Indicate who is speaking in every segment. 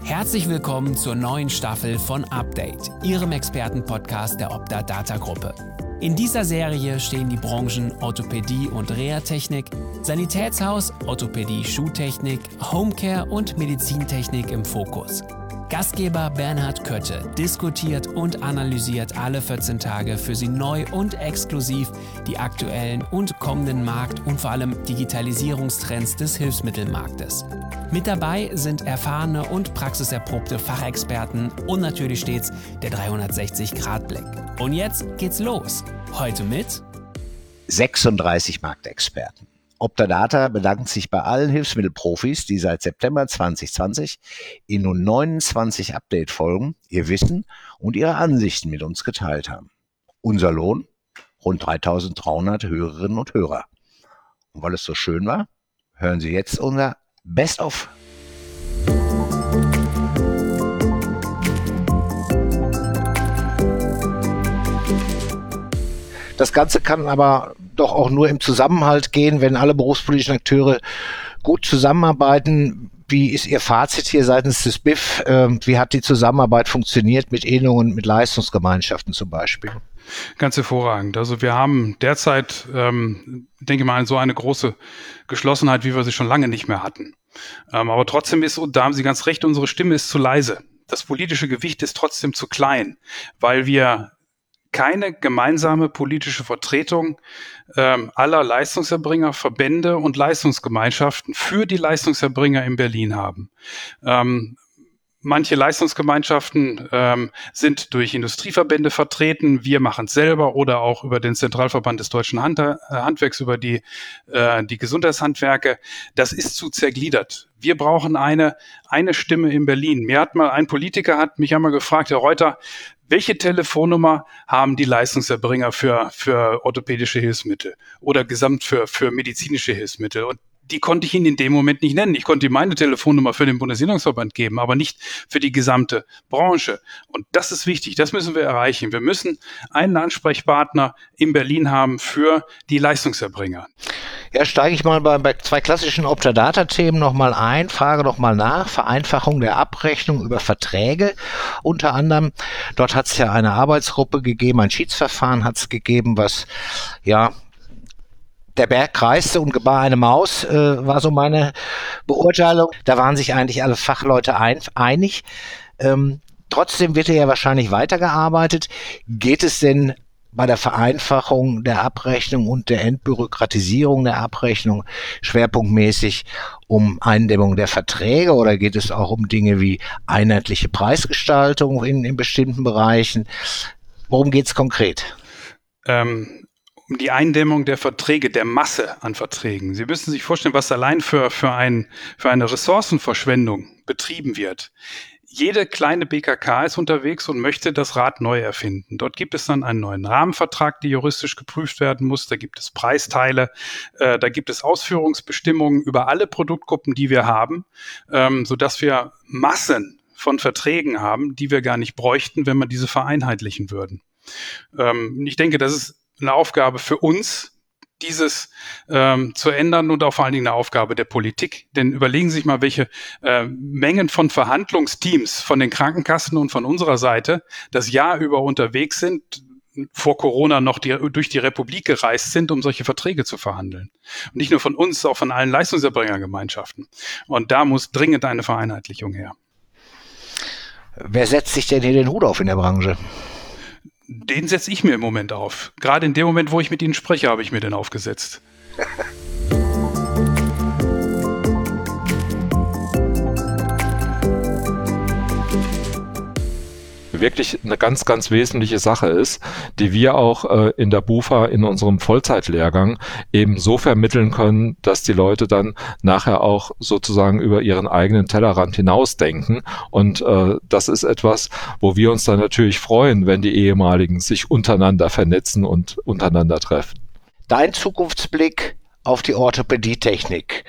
Speaker 1: Herzlich willkommen zur neuen Staffel von Update, Ihrem Expertenpodcast der Opta Data Gruppe. In dieser Serie stehen die Branchen Orthopädie und Reha-Technik, Sanitätshaus, Orthopädie, Schuhtechnik, Homecare und Medizintechnik im Fokus. Gastgeber Bernhard Kötte diskutiert und analysiert alle 14 Tage für Sie neu und exklusiv die aktuellen und kommenden Markt- und vor allem Digitalisierungstrends des Hilfsmittelmarktes. Mit dabei sind erfahrene und praxiserprobte Fachexperten und natürlich stets der 360-Grad-Blick. Und jetzt geht's los. Heute mit
Speaker 2: 36 Marktexperten. Opta Data bedankt sich bei allen Hilfsmittelprofis, die seit September 2020 in nun 29 Update-Folgen ihr Wissen und ihre Ansichten mit uns geteilt haben. Unser Lohn? Rund 3.300 Hörerinnen und Hörer. Und weil es so schön war, hören Sie jetzt unser Best-of. Das Ganze kann aber doch auch nur im Zusammenhalt gehen, wenn alle berufspolitischen Akteure gut zusammenarbeiten. Wie ist Ihr Fazit hier seitens des BIF? Wie hat die Zusammenarbeit funktioniert mit Innungen, mit Leistungsgemeinschaften zum Beispiel?
Speaker 3: Ganz hervorragend. Also wir haben derzeit, denke ich mal, so eine große Geschlossenheit, wie wir sie schon lange nicht mehr hatten. Aber trotzdem ist, und da haben Sie ganz recht, unsere Stimme ist zu leise. Das politische Gewicht ist trotzdem zu klein, weil wir keine gemeinsame politische Vertretung aller Leistungserbringer, Verbände und Leistungsgemeinschaften für die Leistungserbringer in Berlin haben. Manche Leistungsgemeinschaften sind durch Industrieverbände vertreten. Wir machen es selber oder auch über den Zentralverband des deutschen Handwerks, über die Gesundheitshandwerke. Das ist zu zergliedert. Wir brauchen eine Stimme in Berlin. Ein Politiker hat mich einmal gefragt, Herr Reuter, welche Telefonnummer haben die Leistungserbringer für orthopädische Hilfsmittel oder gesamt für medizinische Hilfsmittel? Und die konnte ich Ihnen in dem Moment nicht nennen. Ich konnte Ihnen meine Telefonnummer für den Bundesinnungsverband geben, aber nicht für die gesamte Branche. Und das ist wichtig, das müssen wir erreichen. Wir müssen einen Ansprechpartner in Berlin haben für die Leistungserbringer.
Speaker 2: Ja, steige ich mal bei zwei klassischen Opta-Data-Themen nochmal ein, frage nochmal nach. Vereinfachung der Abrechnung über Verträge unter anderem. Dort hat es ja eine Arbeitsgruppe gegeben, ein Schiedsverfahren hat es gegeben, was ja der Berg kreiste und gebar eine Maus, war so meine Beurteilung. Da waren sich eigentlich alle Fachleute einig. Trotzdem wird ja wahrscheinlich weitergearbeitet. Geht es denn bei der Vereinfachung der Abrechnung und der Entbürokratisierung der Abrechnung schwerpunktmäßig um Eindämmung der Verträge oder geht es auch um Dinge wie einheitliche Preisgestaltung in bestimmten Bereichen? Worum geht es konkret?
Speaker 3: Um die Eindämmung der Verträge, der Masse an Verträgen. Sie müssen sich vorstellen, was allein für eine Ressourcenverschwendung betrieben wird. Jede kleine BKK ist unterwegs und möchte das Rad neu erfinden. Dort gibt es dann einen neuen Rahmenvertrag, der juristisch geprüft werden muss. Da gibt es Preisteile, da gibt es Ausführungsbestimmungen über alle Produktgruppen, die wir haben, sodass wir Massen von Verträgen haben, die wir gar nicht bräuchten, wenn wir diese vereinheitlichen würden. Ich denke, das ist eine Aufgabe für uns, dieses zu ändern und auch vor allen Dingen eine Aufgabe der Politik. Denn überlegen Sie sich mal, welche Mengen von Verhandlungsteams von den Krankenkassen und von unserer Seite das Jahr über unterwegs sind, vor Corona noch durch die Republik gereist sind, um solche Verträge zu verhandeln. Und nicht nur von uns, auch von allen Leistungserbringergemeinschaften. Und da muss dringend eine Vereinheitlichung her.
Speaker 2: Wer setzt sich denn hier den Hut auf in der Branche?
Speaker 3: Den setze ich mir im Moment auf. Gerade in dem Moment, wo ich mit Ihnen spreche, habe ich mir den aufgesetzt.
Speaker 4: Wirklich eine ganz, ganz wesentliche Sache ist, die wir auch in der BUFA in unserem Vollzeitlehrgang eben so vermitteln können, dass die Leute dann nachher auch sozusagen über ihren eigenen Tellerrand hinausdenken. Und das ist etwas, wo wir uns dann natürlich freuen, wenn die Ehemaligen sich untereinander vernetzen und untereinander treffen.
Speaker 2: Dein Zukunftsblick auf die Orthopädietechnik.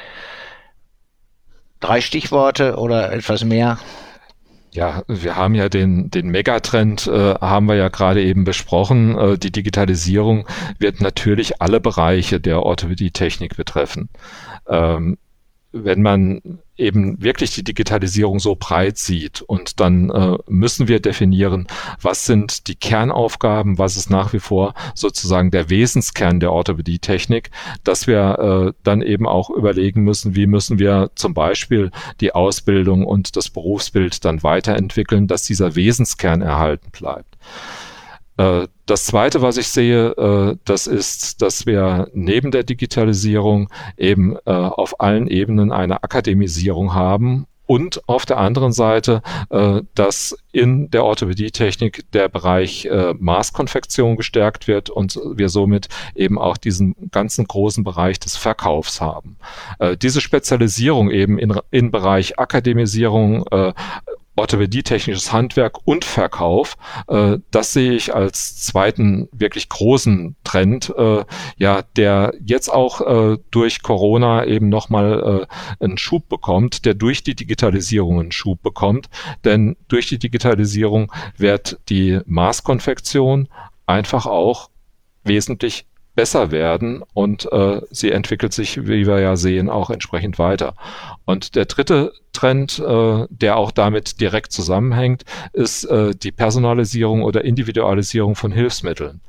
Speaker 2: 3 Stichworte oder etwas mehr?
Speaker 4: Ja, wir haben ja den Megatrend, haben wir ja gerade eben besprochen. Die Digitalisierung wird natürlich alle Bereiche der Orthopädietechnik betreffen. wenn man eben wirklich die Digitalisierung so breit sieht und dann müssen wir definieren, was sind die Kernaufgaben, was ist nach wie vor sozusagen der Wesenskern der Orthopädietechnik, dass wir dann eben auch überlegen müssen, wie müssen wir zum Beispiel die Ausbildung und das Berufsbild dann weiterentwickeln, dass dieser Wesenskern erhalten bleibt. Das Zweite, was ich sehe, das ist, dass wir neben der Digitalisierung eben auf allen Ebenen eine Akademisierung haben und auf der anderen Seite, dass in der Orthopädietechnik der Bereich Maßkonfektion gestärkt wird und wir somit eben auch diesen ganzen großen Bereich des Verkaufs haben. Diese Spezialisierung eben in Bereich Akademisierung, orthopädietechnisches Handwerk und Verkauf, das sehe ich als zweiten wirklich großen Trend, der jetzt auch durch Corona eben nochmal einen Schub bekommt, der durch die Digitalisierung einen Schub bekommt, denn durch die Digitalisierung wird die Maßkonfektion einfach auch wesentlich besser werden und sie entwickelt sich, wie wir ja sehen, auch entsprechend weiter. Und der dritte Trend, der auch damit direkt zusammenhängt, ist die Personalisierung oder Individualisierung von Hilfsmitteln.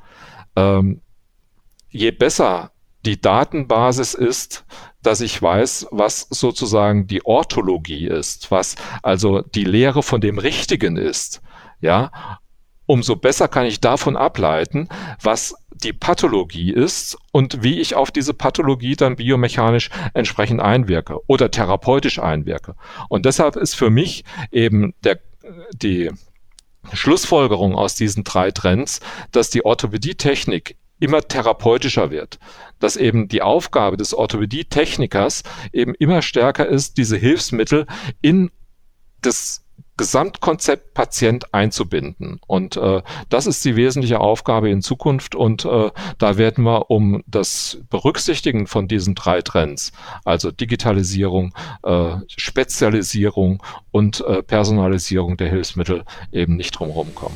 Speaker 4: Je besser die Datenbasis ist, dass ich weiß, was sozusagen die Orthologie ist, was also die Lehre von dem Richtigen ist, ja, umso besser kann ich davon ableiten, was die Pathologie ist und wie ich auf diese Pathologie dann biomechanisch entsprechend einwirke oder therapeutisch einwirke. Und deshalb ist für mich eben die Schlussfolgerung aus diesen 3 Trends, dass die Orthopädietechnik immer therapeutischer wird, dass eben die Aufgabe des Orthopädietechnikers eben immer stärker ist, diese Hilfsmittel in das Gesamtkonzept Patient einzubinden. Und das ist die wesentliche Aufgabe in Zukunft. Und da werden wir um das Berücksichtigen von diesen 3 Trends, also Digitalisierung, Spezialisierung und Personalisierung der Hilfsmittel, eben nicht drumherum kommen.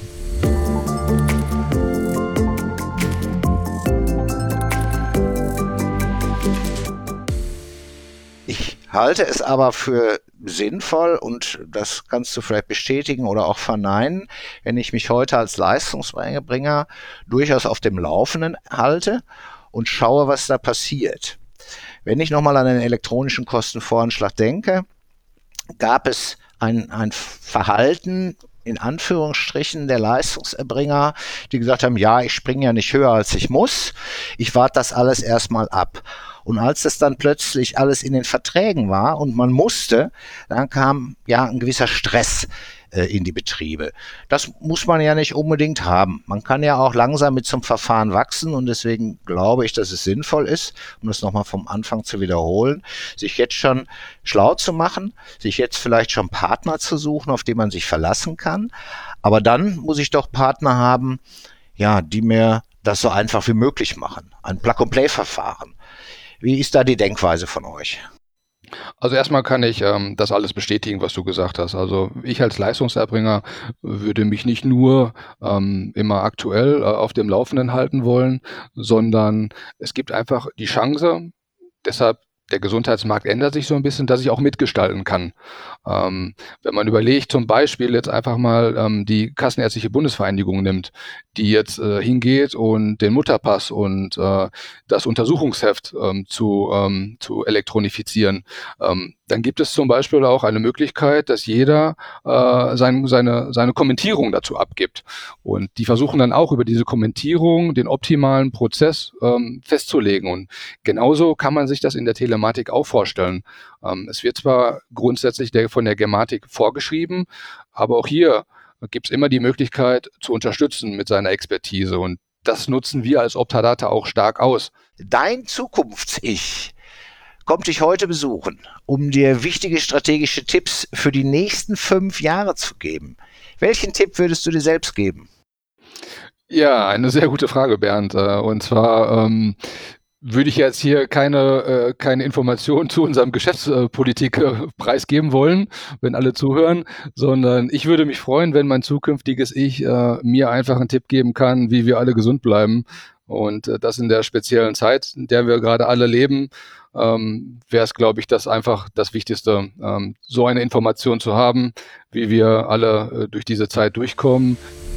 Speaker 2: Ich halte es aber für sinnvoll, und das kannst du vielleicht bestätigen oder auch verneinen, wenn ich mich heute als Leistungsbringer durchaus auf dem Laufenden halte und schaue, was da passiert. Wenn ich nochmal an den elektronischen Kostenvoranschlag denke, gab es ein Verhalten, in Anführungsstrichen, der Leistungserbringer, die gesagt haben, ja, ich springe ja nicht höher, als ich muss, ich warte das alles erstmal ab. Und als das dann plötzlich alles in den Verträgen war und man musste, dann kam ja ein gewisser Stress in die Betriebe. Das muss man ja nicht unbedingt haben. Man kann ja auch langsam mit zum Verfahren wachsen und deswegen glaube ich, dass es sinnvoll ist, um das nochmal vom Anfang zu wiederholen, sich jetzt schon schlau zu machen, sich jetzt vielleicht schon Partner zu suchen, auf die man sich verlassen kann. Aber dann muss ich doch Partner haben, ja, die mir das so einfach wie möglich machen. Ein Plug-and-Play-Verfahren. Wie ist da die Denkweise von euch?
Speaker 5: Also erstmal kann ich das alles bestätigen, was du gesagt hast. Also ich als Leistungserbringer würde mich nicht nur immer aktuell auf dem Laufenden halten wollen, sondern es gibt einfach die Chance, deshalb der Gesundheitsmarkt ändert sich so ein bisschen, dass ich auch mitgestalten kann. Wenn man überlegt, zum Beispiel jetzt einfach mal die Kassenärztliche Bundesvereinigung nimmt, die jetzt hingeht und den Mutterpass und das Untersuchungsheft zu elektronifizieren, dann gibt es zum Beispiel auch eine Möglichkeit, dass jeder seine Kommentierung dazu abgibt. Und die versuchen dann auch über diese Kommentierung den optimalen Prozess festzulegen. Und genauso kann man sich das in der Telematik auch vorstellen. Es wird zwar grundsätzlich von der Gematik vorgeschrieben, aber auch hier gibt es immer die Möglichkeit zu unterstützen mit seiner Expertise. Und das nutzen wir als Optadata auch stark aus.
Speaker 2: Dein Zukunfts-Ich kommt dich heute besuchen, um dir wichtige strategische Tipps für die nächsten 5 Jahre zu geben. Welchen Tipp würdest du dir selbst geben?
Speaker 5: Ja, eine sehr gute Frage, Bernd. Und zwar würde ich jetzt hier keine Informationen zu unserem Geschäftspolitik preisgeben wollen, wenn alle zuhören, sondern ich würde mich freuen, wenn mein zukünftiges Ich mir einfach einen Tipp geben kann, wie wir alle gesund bleiben. Und das in der speziellen Zeit, in der wir gerade alle leben, wäre es, glaube ich, das einfach das Wichtigste, so eine Information zu haben, wie wir alle durch diese Zeit durchkommen.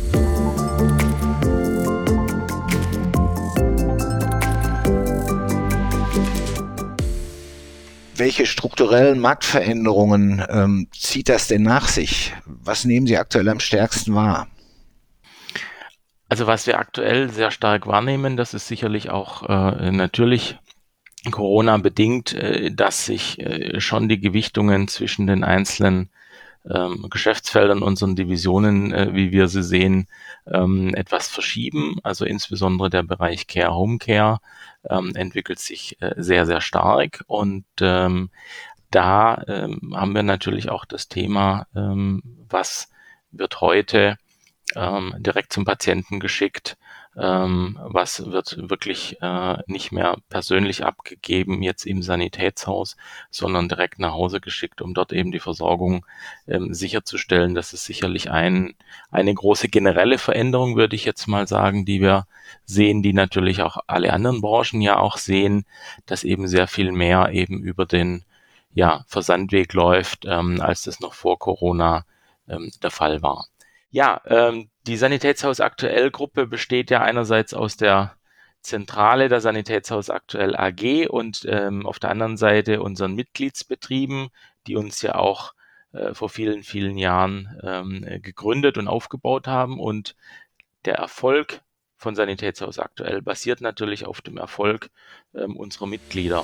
Speaker 2: Welche strukturellen Marktveränderungen zieht das denn nach sich? Was nehmen Sie aktuell am stärksten wahr?
Speaker 6: Also was wir aktuell sehr stark wahrnehmen, das ist sicherlich auch natürlich Corona bedingt, dass sich schon die Gewichtungen zwischen den einzelnen Geschäftsfeldern, unseren Divisionen, wie wir sie sehen, etwas verschieben. Also insbesondere der Bereich Care, Home Care entwickelt sich sehr, sehr stark. Und da haben wir natürlich auch das Thema, was wird heute direkt zum Patienten geschickt, was wird wirklich nicht mehr persönlich abgegeben jetzt im Sanitätshaus, sondern direkt nach Hause geschickt, um dort eben die Versorgung sicherzustellen. Das ist sicherlich eine große generelle Veränderung, würde ich jetzt mal sagen, die wir sehen, die natürlich auch alle anderen Branchen ja auch sehen, dass eben sehr viel mehr eben über den Versandweg läuft, als das noch vor Corona der Fall war. Ja, die Sanitätshaus Aktuell Gruppe besteht ja einerseits aus der Zentrale der Sanitätshaus Aktuell AG und auf der anderen Seite unseren Mitgliedsbetrieben, die uns ja auch vor vielen, vielen Jahren gegründet und aufgebaut haben. Und der Erfolg von Sanitätshaus Aktuell basiert natürlich auf dem Erfolg unserer Mitglieder.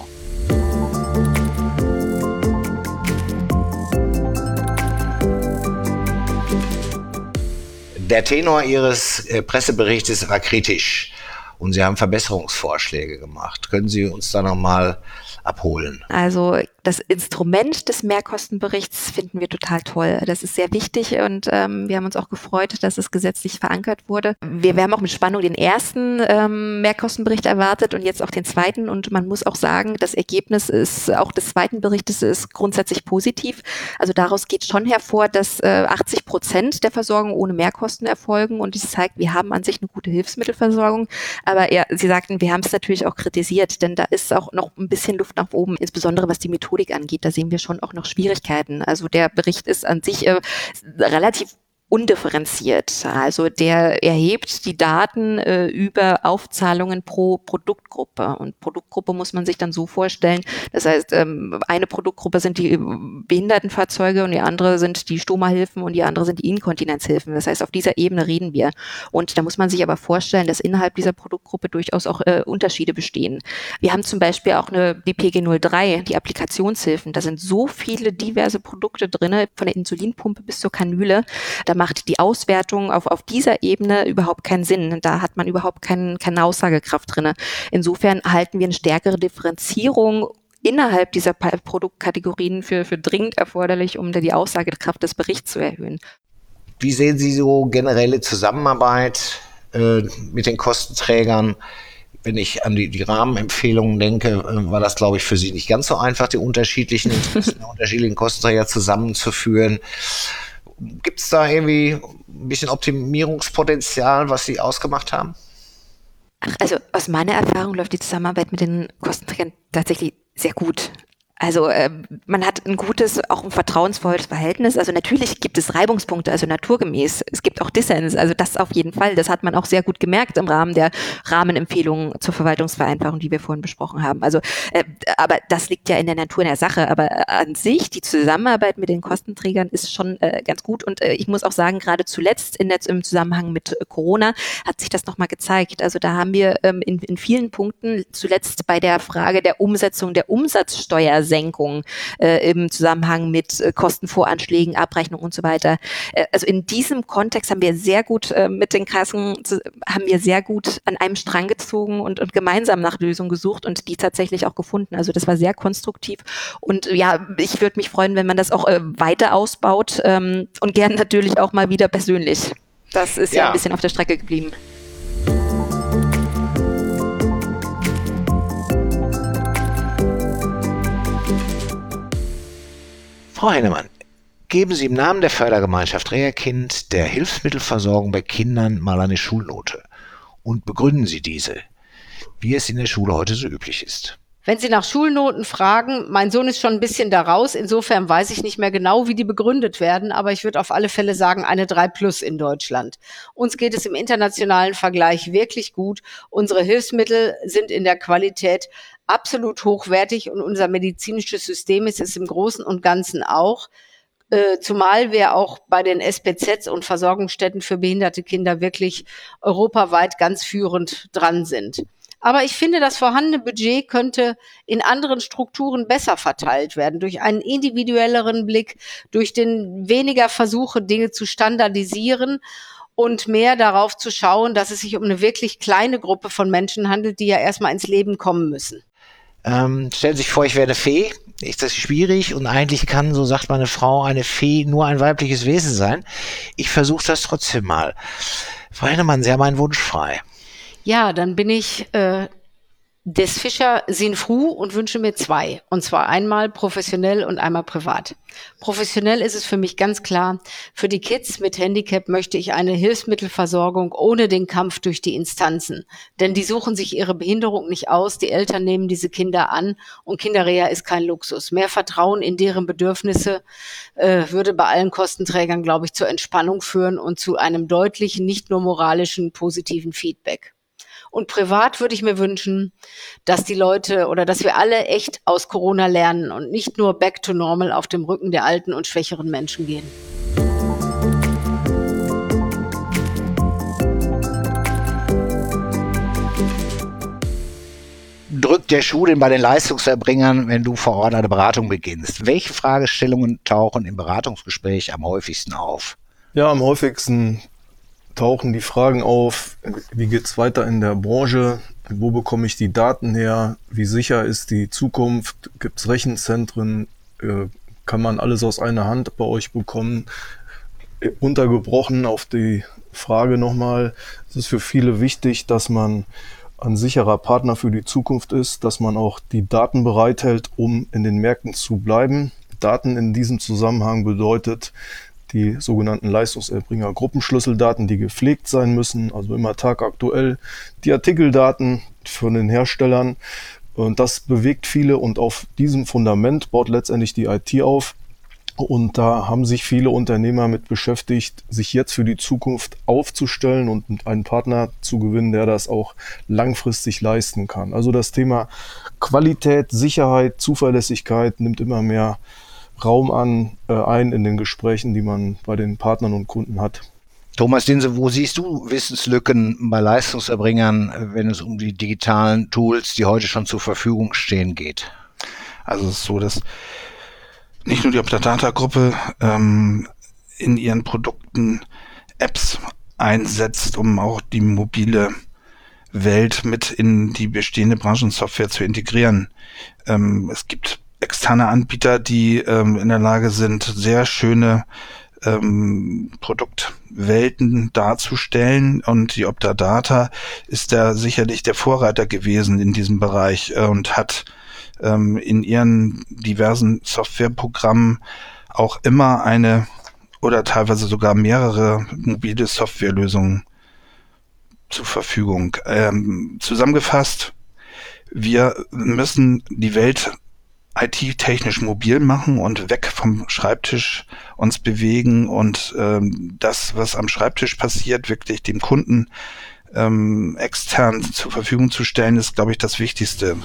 Speaker 2: Der Tenor Ihres Presseberichtes war kritisch und Sie haben Verbesserungsvorschläge gemacht. Können Sie uns da nochmal abholen?
Speaker 7: Also das Instrument des Mehrkostenberichts finden wir total toll. Das ist sehr wichtig und wir haben uns auch gefreut, dass es gesetzlich verankert wurde. Wir haben auch mit Spannung den ersten Mehrkostenbericht erwartet und jetzt auch den zweiten. Und man muss auch sagen, das Ergebnis ist auch des zweiten Berichtes ist grundsätzlich positiv. Also daraus geht schon hervor, dass 80% der Versorgung ohne Mehrkosten erfolgen. Und das zeigt, wir haben an sich eine gute Hilfsmittelversorgung. Aber ja, Sie sagten, wir haben es natürlich auch kritisiert, denn da ist auch noch ein bisschen Luft nach oben, insbesondere was die Methodik angeht. Da sehen wir schon auch noch Schwierigkeiten. Also der Bericht ist an sich relativ undifferenziert. Also der erhebt die Daten über Aufzahlungen pro Produktgruppe. Und Produktgruppe muss man sich dann so vorstellen. Das heißt, eine Produktgruppe sind die Behindertenfahrzeuge und die andere sind die Stoma-Hilfen und die andere sind die Inkontinenzhilfen. Das heißt, auf dieser Ebene reden wir. Und da muss man sich aber vorstellen, dass innerhalb dieser Produktgruppe durchaus auch Unterschiede bestehen. Wir haben zum Beispiel auch die PG03, die Applikationshilfen. Da sind so viele diverse Produkte drin, von der Insulinpumpe bis zur Kanüle. Da macht die Auswertung auf dieser Ebene überhaupt keinen Sinn. Da hat man überhaupt keine Aussagekraft drin. Insofern halten wir eine stärkere Differenzierung innerhalb dieser Produktkategorien für dringend erforderlich, um die Aussagekraft des Berichts zu erhöhen.
Speaker 2: Wie sehen Sie so generelle Zusammenarbeit mit den Kostenträgern? Wenn ich an die Rahmenempfehlungen denke, war das, glaube ich, für Sie nicht ganz so einfach, die unterschiedlichen Kostenträger zusammenzuführen. Gibt es da irgendwie ein bisschen Optimierungspotenzial, was Sie ausgemacht haben?
Speaker 7: Also aus meiner Erfahrung läuft die Zusammenarbeit mit den Kostenträgern tatsächlich sehr gut. Also man hat ein gutes, auch ein vertrauensvolles Verhältnis. Also natürlich gibt es Reibungspunkte, also naturgemäß. Es gibt auch Dissens, also das auf jeden Fall. Das hat man auch sehr gut gemerkt im Rahmen der Rahmenempfehlungen zur Verwaltungsvereinfachung, die wir vorhin besprochen haben. Also, aber das liegt ja in der Natur der Sache. Aber an sich, die Zusammenarbeit mit den Kostenträgern ist schon ganz gut. Und ich muss auch sagen, gerade zuletzt im Zusammenhang mit Corona hat sich das nochmal gezeigt. Also da haben wir in vielen Punkten, zuletzt bei der Frage der Umsetzung der Umsatzsteuersenkung im Zusammenhang mit Kostenvoranschlägen, Abrechnung und so weiter. Also in diesem Kontext haben wir sehr gut mit den Kassen, haben wir sehr gut an einem Strang gezogen und gemeinsam nach Lösungen gesucht und die tatsächlich auch gefunden. Also das war sehr konstruktiv und ja, ich würde mich freuen, wenn man das auch weiter ausbaut und gern natürlich auch mal wieder persönlich. Das ist ja ein bisschen auf der Strecke geblieben.
Speaker 2: Frau Hennemann, geben Sie im Namen der Fördergemeinschaft Reha-Kind der Hilfsmittelversorgung bei Kindern mal eine Schulnote und begründen Sie diese. wie es in der Schule heute so üblich ist.
Speaker 8: Wenn Sie nach Schulnoten fragen, mein Sohn ist schon ein bisschen da raus, insofern weiß ich nicht mehr genau, wie die begründet werden, aber ich würde auf alle Fälle sagen, eine 3+ in Deutschland. Uns geht es im internationalen Vergleich wirklich gut. Unsere Hilfsmittel sind in der Qualität absolut hochwertig und unser medizinisches System ist es im Großen und Ganzen auch. Zumal wir auch bei den SPZs und Versorgungsstätten für behinderte Kinder wirklich europaweit ganz führend dran sind. Aber ich finde, das vorhandene Budget könnte in anderen Strukturen besser verteilt werden, durch einen individuelleren Blick, durch den weniger Versuche, Dinge zu standardisieren und mehr darauf zu schauen, dass es sich um eine wirklich kleine Gruppe von Menschen handelt, die ja erstmal ins Leben kommen müssen.
Speaker 2: Stellen Sie sich vor, ich wäre eine Fee. Ist das schwierig? Und eigentlich kann, so sagt meine Frau, eine Fee nur ein weibliches Wesen sein. Ich versuche das trotzdem mal. Frau Hennemann, Sie haben einen Wunsch frei.
Speaker 8: Ja, dann bin ich des Fischer Sinfru und wünsche mir 2. Und zwar einmal professionell und einmal privat. Professionell ist es für mich ganz klar, für die Kids mit Handicap möchte ich eine Hilfsmittelversorgung ohne den Kampf durch die Instanzen. Denn die suchen sich ihre Behinderung nicht aus, die Eltern nehmen diese Kinder an und Kinderreha ist kein Luxus. Mehr Vertrauen in deren Bedürfnisse würde bei allen Kostenträgern, glaube ich, zur Entspannung führen und zu einem deutlichen, nicht nur moralischen, positiven Feedback. Und privat würde ich mir wünschen, dass die Leute oder dass wir alle echt aus Corona lernen und nicht nur back to normal auf dem Rücken der alten und schwächeren Menschen gehen.
Speaker 2: Drückt der Schuh denn bei den Leistungserbringern, wenn du vor Ort eine Beratung beginnst? Welche Fragestellungen tauchen im Beratungsgespräch am häufigsten auf?
Speaker 9: Ja, am häufigsten tauchen die Fragen auf, wie geht's weiter in der Branche, wo bekomme ich die Daten her, wie sicher ist die Zukunft, gibt's Rechenzentren, kann man alles aus einer Hand bei euch bekommen? Untergebrochen auf die Frage nochmal, es ist für viele wichtig, dass man ein sicherer Partner für die Zukunft ist, dass man auch die Daten bereithält, um in den Märkten zu bleiben. Daten in diesem Zusammenhang bedeutet, die sogenannten Leistungserbringer Gruppenschlüsseldaten, die gepflegt sein müssen, also immer tagaktuell, die Artikeldaten von den Herstellern. Und das bewegt viele und auf diesem Fundament baut letztendlich die IT auf. Und da haben sich viele Unternehmer mit beschäftigt, sich jetzt für die Zukunft aufzustellen und einen Partner zu gewinnen, der das auch langfristig leisten kann. Also das Thema Qualität, Sicherheit, Zuverlässigkeit nimmt immer mehr Raum ein in den Gesprächen, die man bei den Partnern und Kunden hat.
Speaker 2: Thomas Dinse, wo siehst du Wissenslücken bei Leistungserbringern, wenn es um die digitalen Tools, die heute schon zur Verfügung stehen, geht?
Speaker 10: Also es ist so, dass nicht nur die Optadata-Gruppe in ihren Produkten Apps einsetzt, um auch die mobile Welt mit in die bestehende Branchensoftware zu integrieren. Es gibt externe Anbieter, die in der Lage sind, sehr schöne Produktwelten darzustellen, und die Optadata ist da sicherlich der Vorreiter gewesen in diesem Bereich und hat in ihren diversen Softwareprogrammen auch immer eine oder teilweise sogar mehrere mobile Softwarelösungen zur Verfügung. Zusammengefasst, wir müssen die Welt IT-technisch mobil machen und weg vom Schreibtisch uns bewegen und das, was am Schreibtisch passiert, wirklich dem Kunden extern zur Verfügung zu stellen, ist, glaube ich, das Wichtigste.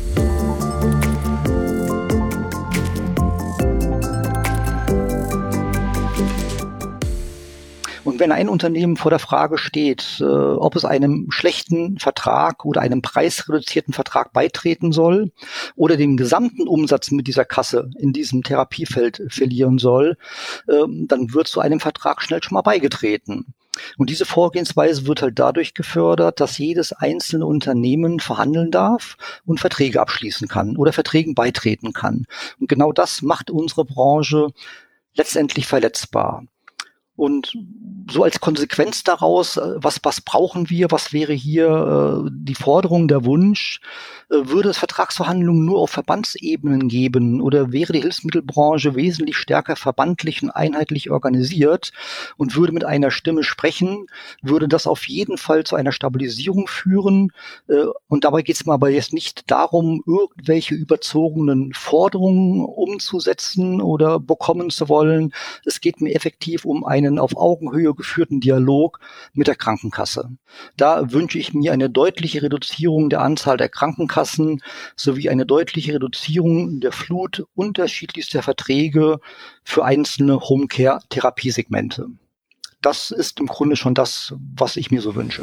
Speaker 11: Und wenn ein Unternehmen vor der Frage steht, ob es einem schlechten Vertrag oder einem preisreduzierten Vertrag beitreten soll oder den gesamten Umsatz mit dieser Kasse in diesem Therapiefeld verlieren soll, dann wird zu einem Vertrag schnell schon mal beigetreten. Und diese Vorgehensweise wird halt dadurch gefördert, dass jedes einzelne Unternehmen verhandeln darf und Verträge abschließen kann oder Verträgen beitreten kann. Und genau das macht unsere Branche letztendlich verletzbar. Und so als Konsequenz daraus, was brauchen wir, was wäre hier die Forderung, der Wunsch, würde es Vertragsverhandlungen nur auf Verbandsebenen geben oder wäre die Hilfsmittelbranche wesentlich stärker verbandlich und einheitlich organisiert und würde mit einer Stimme sprechen, würde das auf jeden Fall zu einer Stabilisierung führen. Und dabei geht es mir aber jetzt nicht darum, irgendwelche überzogenen Forderungen umzusetzen oder bekommen zu wollen. Es geht mir effektiv um einen auf Augenhöhe geführten Dialog mit der Krankenkasse. Da wünsche ich mir eine deutliche Reduzierung der Anzahl der Krankenkassen sowie eine deutliche Reduzierung der Flut unterschiedlichster Verträge für einzelne Homecare-Therapiesegmente. Das ist im Grunde schon das, was ich mir so wünsche.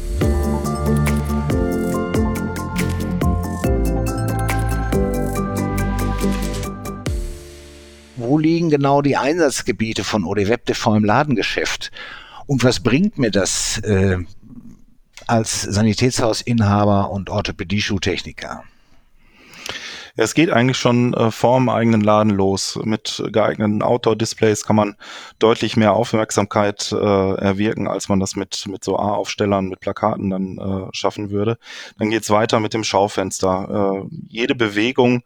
Speaker 2: Wo liegen genau die Einsatzgebiete von ODWebTV im Ladengeschäft? Und was bringt mir das als Sanitätshausinhaber und Orthopädie-Schuhtechniker?
Speaker 10: Ja, es geht eigentlich schon vor dem eigenen Laden los. Mit geeigneten Outdoor-Displays kann man deutlich mehr Aufmerksamkeit erwirken, als man das mit so A-Aufstellern, mit Plakaten dann schaffen würde. Dann geht's weiter mit dem Schaufenster. Jede Bewegung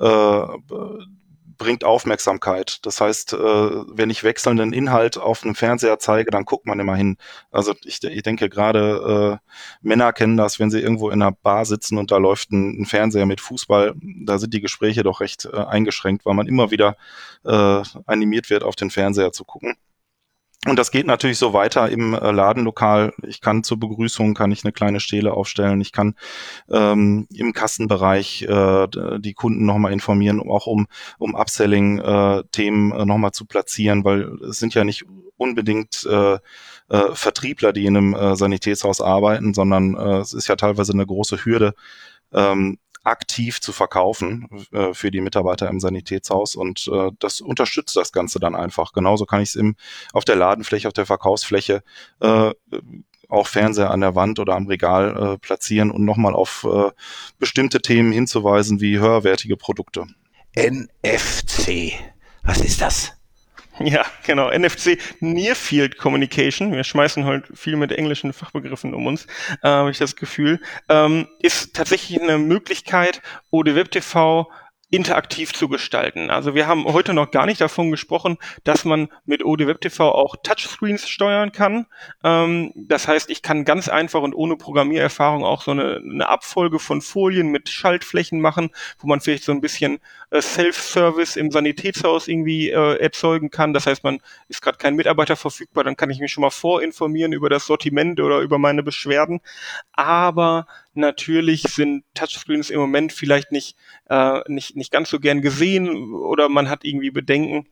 Speaker 10: bringt Aufmerksamkeit. Das heißt, wenn ich wechselnden Inhalt auf einem Fernseher zeige, dann guckt man immer hin. Also ich denke gerade Männer kennen das, wenn sie irgendwo in einer Bar sitzen und da läuft ein Fernseher mit Fußball, da sind die Gespräche doch recht eingeschränkt, weil man immer wieder animiert wird, auf den Fernseher zu gucken. Und das geht natürlich so weiter im Ladenlokal. Ich kann zur Begrüßung eine kleine Stele aufstellen. Ich kann im Kassenbereich die Kunden nochmal informieren, auch um Upselling-Themen nochmal zu platzieren, weil es sind ja nicht unbedingt Vertriebler, die in einem Sanitätshaus arbeiten, sondern es ist ja teilweise eine große Hürde, aktiv zu verkaufen für die Mitarbeiter im Sanitätshaus, und das unterstützt das Ganze dann einfach. Genauso kann ich es auf der Ladenfläche, auf der Verkaufsfläche auch Fernseher an der Wand oder am Regal platzieren und nochmal auf bestimmte Themen hinzuweisen, wie höherwertige Produkte.
Speaker 2: NFC, was ist das?
Speaker 12: Ja, genau. NFC, Near Field Communication. Wir schmeißen halt viel mit englischen Fachbegriffen um uns, habe ich das Gefühl. Ist tatsächlich eine Möglichkeit, ODWebTV interaktiv zu gestalten. Also wir haben heute noch gar nicht davon gesprochen, dass man mit ODWebTV auch Touchscreens steuern kann. Das heißt, ich kann ganz einfach und ohne Programmiererfahrung auch so eine Abfolge von Folien mit Schaltflächen machen, wo man vielleicht so ein bisschen Self-Service im Sanitätshaus irgendwie erzeugen kann. Das heißt, man ist gerade kein Mitarbeiter verfügbar, dann kann ich mich schon mal vorinformieren über das Sortiment oder über meine Beschwerden. Aber natürlich sind Touchscreens im Moment vielleicht nicht ganz so gern gesehen, oder man hat irgendwie Bedenken,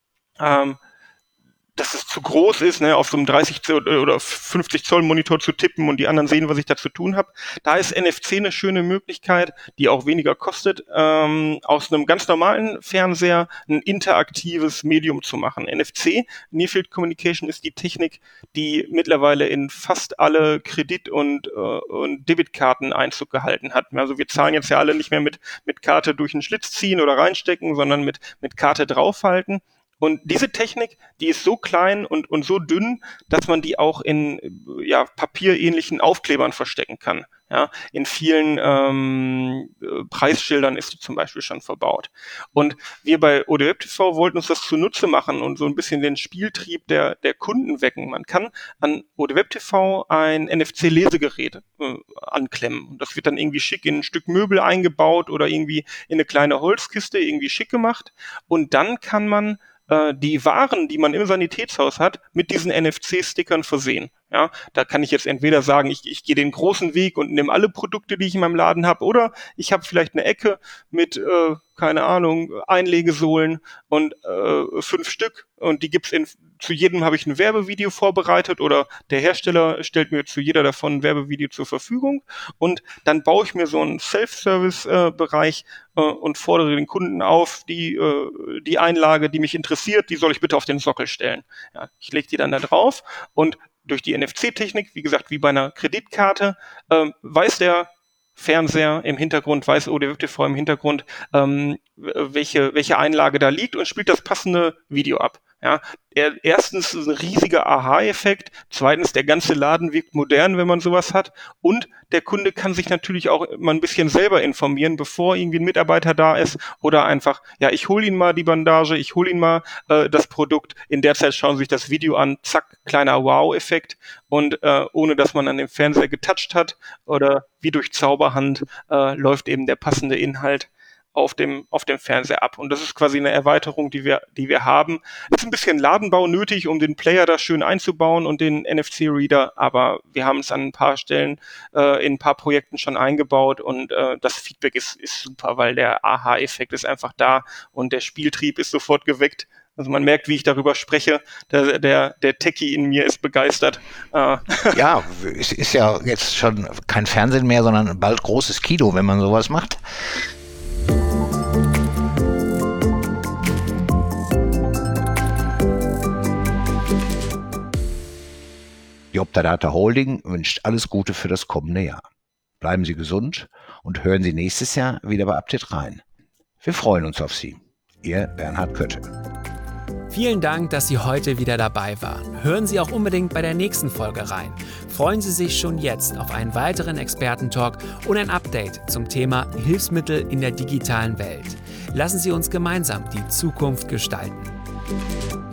Speaker 12: dass es zu groß ist, auf so einem 30 oder 50 Zoll Monitor zu tippen und die anderen sehen, was ich da zu tun habe. Da ist NFC eine schöne Möglichkeit, die auch weniger kostet, aus einem ganz normalen Fernseher ein interaktives Medium zu machen. NFC, Near Field Communication, ist die Technik, die mittlerweile in fast alle Kredit- und Debitkarten Einzug gehalten hat. Also wir zahlen jetzt ja alle nicht mehr mit Karte durch einen Schlitz ziehen oder reinstecken, sondern mit Karte draufhalten. Und diese Technik, die ist so klein und so dünn, dass man die auch in papierähnlichen Aufklebern verstecken kann. Ja, in vielen Preisschildern ist die zum Beispiel schon verbaut. Und wir bei ODWebTV wollten uns das zunutze machen und so ein bisschen den Spieltrieb der Kunden wecken. Man kann an ODWebTV ein NFC-Lesegerät anklemmen. Und das wird dann irgendwie schick in ein Stück Möbel eingebaut oder irgendwie in eine kleine Holzkiste irgendwie schick gemacht. Und dann kann man die Waren, die man im Sanitätshaus hat, mit diesen NFC-Stickern versehen. Ja, da kann ich jetzt entweder sagen, ich gehe den großen Weg und nehme alle Produkte, die ich in meinem Laden habe, oder ich habe vielleicht eine Ecke mit, keine Ahnung, Einlegesohlen und 5 Stück, und die gibt's zu jedem habe ich ein Werbevideo vorbereitet, oder der Hersteller stellt mir zu jeder davon ein Werbevideo zur Verfügung, und dann baue ich mir so einen Self-Service-Bereich und fordere den Kunden auf, die Einlage, die mich interessiert, die soll ich bitte auf den Sockel stellen. Ja, ich lege die dann da drauf, und durch die NFC-Technik, wie gesagt, wie bei einer Kreditkarte, weiß der Fernseher im Hintergrund, weiß ODWebTV im Hintergrund, welche Einlage da liegt, und spielt das passende Video ab. Ja, erstens ist ein riesiger Aha-Effekt, zweitens der ganze Laden wirkt modern, wenn man sowas hat, und der Kunde kann sich natürlich auch mal ein bisschen selber informieren, bevor irgendwie ein Mitarbeiter da ist, oder einfach, ja, ich hole Ihnen mal die Bandage, ich hole Ihnen mal das Produkt, in der Zeit schauen Sie sich das Video an, zack, kleiner Wow-Effekt, und ohne dass man an dem Fernseher getoucht hat oder wie durch Zauberhand läuft eben der passende Inhalt auf dem Fernseher ab. Und das ist quasi eine Erweiterung, die wir haben. Es ist ein bisschen Ladenbau nötig, um den Player da schön einzubauen und den NFC-Reader, aber wir haben es an ein paar Stellen in ein paar Projekten schon eingebaut, und das Feedback ist super, weil der Aha-Effekt ist einfach da und der Spieltrieb ist sofort geweckt. Also man merkt, wie ich darüber spreche. Der Techie in mir ist begeistert.
Speaker 2: Ja, es ist ja jetzt schon kein Fernsehen mehr, sondern bald großes Kino, wenn man sowas macht. Die Optadata Holding wünscht alles Gute für das kommende Jahr. Bleiben Sie gesund und hören Sie nächstes Jahr wieder bei Update rein. Wir freuen uns auf Sie. Ihr Bernhard Kötte.
Speaker 1: Vielen Dank, dass Sie heute wieder dabei waren. Hören Sie auch unbedingt bei der nächsten Folge rein. Freuen Sie sich schon jetzt auf einen weiteren Expertentalk und ein Update zum Thema Hilfsmittel in der digitalen Welt. Lassen Sie uns gemeinsam die Zukunft gestalten.